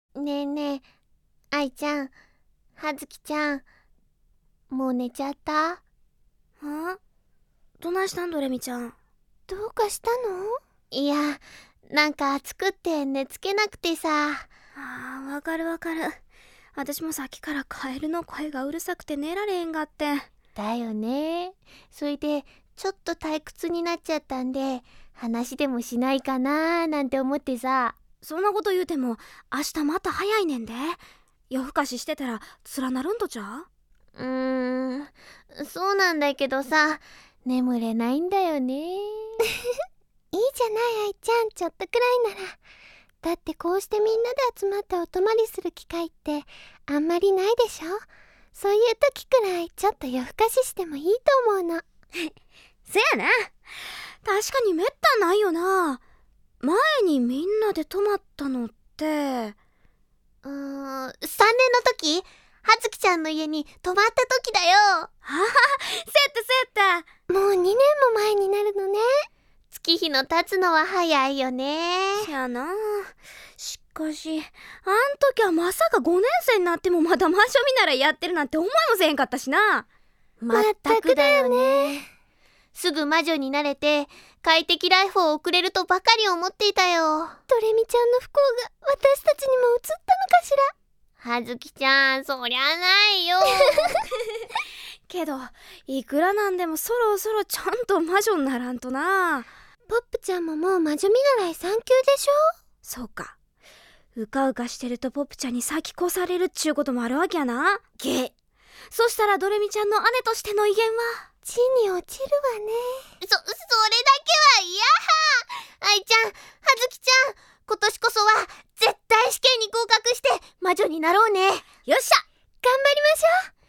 ねえねえ、愛ちゃん、はずきちゃん、もう寝ちゃった？ どないしたんドレミちゃん。 どうかしたの？いや、なんか暑くって寝つけなくてさ。 わかる。私もさっきからカエルの声がうるさくて寝られへんがって。 だよね。それでちょっと退屈になっちゃったんで、話でもしないかなーなんて思ってさ。 そんなこと言うても明日また早いねんで。夜更かししてたらつらなるんとちゃう？ そうなんだけどさ、眠れないんだよね。いいじゃない愛ちゃん、ちょっとくらいなら。だってこうしてみんなで集まってお泊まりする機会ってあんまりないでしょ。そういう時くらいちょっと夜更かししてもいいと思うの。 せやな。確かにめったないよな。前にみんなで泊まったのって。 3年の時、はずきちゃんの家に泊まった時だよ。 そうやった。 もう2年も前になるのね。月日の経つのは早いよね。 せやな。しかし、あん時はまさか5年生になってもまだ魔女見習いやってるなんて思いもせへんかったしな。 まったくだよね。すぐ魔女になれて快適ライフを送れるとばかり思っていたよ。ドレミちゃんの不幸が私たちにも移ったのかしら。はずきちゃん、そりゃないよ。 けどいくらなんでもそろそろちゃんと魔女にならんとな。 ポップちゃんももう魔女見習い3級でしょ。 そうか。うかうかしてるとポップちゃんに先越されるっちゅうこともあるわけやな。そしたらドレミちゃんの姉としての威厳は地に落ちるわね。それだけは嫌。愛ちゃん、はずきちゃん、今年こそは絶対試験に合格して魔女になろうね。よっしゃ、頑張りましょう。